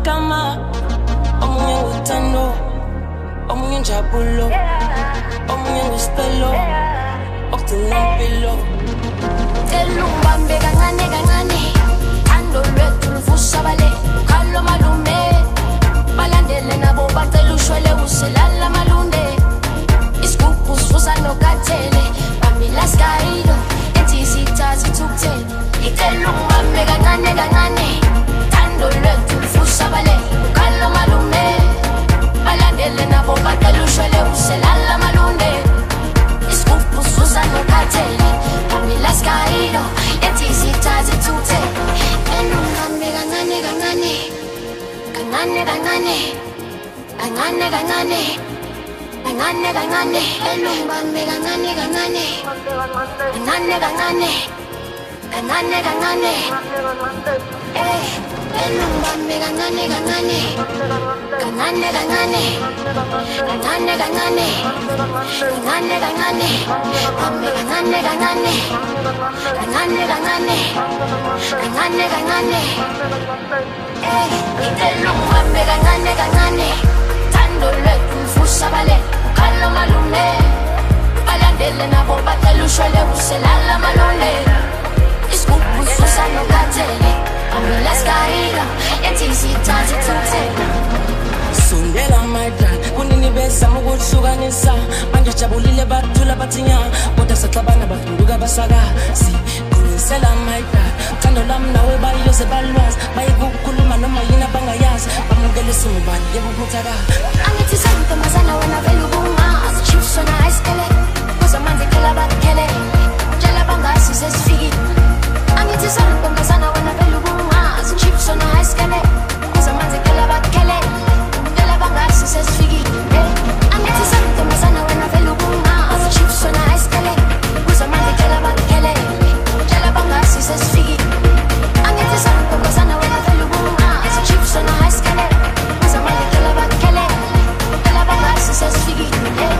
ngegama, omunye uthando, omunye njabulo, omunye ngistelo, okugcina impilo. Cela ungibambe kancane kancane, thando lwethu luvusabale, ukhalo malume, balandele nabo bacela ushwele uselala malunde, isigubhu sivusa nokathele, bambila skayilo, ethi sithathe thukuthele. Icela ungibambe kancane kancane, thando lwethu luvusabale, ukhalo malume, balandele nabo bacela ushwele uselala malunde, isigubhu sivusa nokathele, bambila skayilo, ethi sithathe thukuthele. Icela ungibambe kancane kancane, kancane kancane, kancane kancane, kancane kancane, elungibambe kancane kancane, kancane kancane, kancane kancane, elungibambe kancane kancane, kancane kancane, kancane kancane, kancane kancane, bambe kancane kancane, kancane kancane, kancane kancane, elungibambe kancane kancane, thando lwethu luvusabale, ukhalo malume, balandele nabo bacela ushwele uselala malole, isigubhu sivusa nokathele, bambila skayilo, ethi sithathe thukuthele. Sondela my girl, kunini bezama ukuhlukanisa, manje jabulile bathula bathinya, kodwa saxabana bafunduka basaka. Sikhulumisela my girl, thando lami nawe bayiloze balwazi, bayikukhuluma noma yini abangayazi, bamukele isimo bani yebo kuthaka. Angithi santomazana wena vele ubungazi, chiefs wena iskele, kuzamanzi khela bakhele, tshela bangasi sesifikile. Angithi santomazana wena vele ubungazi, chiefs wena iskele, kuzamanzi khela bakhele, bangasi sesifikile. Angithi santomazana wena vele ubungazi, chiefs wena iskele, kuzamanzi khela bakhele, tshela bangasi sesifikile. Angithi santomazana wena vele ubungazi, chiefs wena iskele, kuzamanzi khela bakhele, tshela bangasi sesifikile.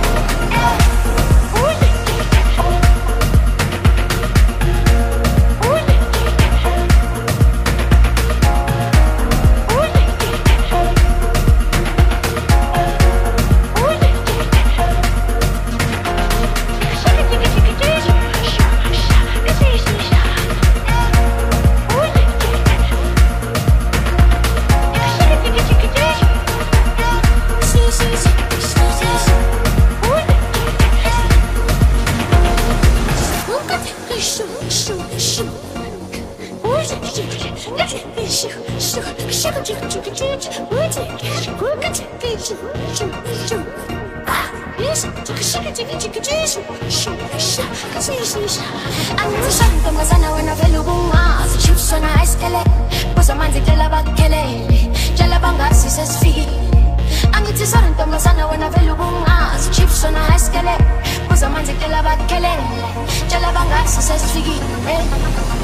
Angithi santomazana wena vele ubungazi, chiefs wena iskele, kuzamanzi khela bakhelele, tshela bangasi sesifikile. Angithi santomazana wena vele ubungazi, chiefs wena iskele, kuzamanzi khela bakhelele, tshela bangasi sesifikile.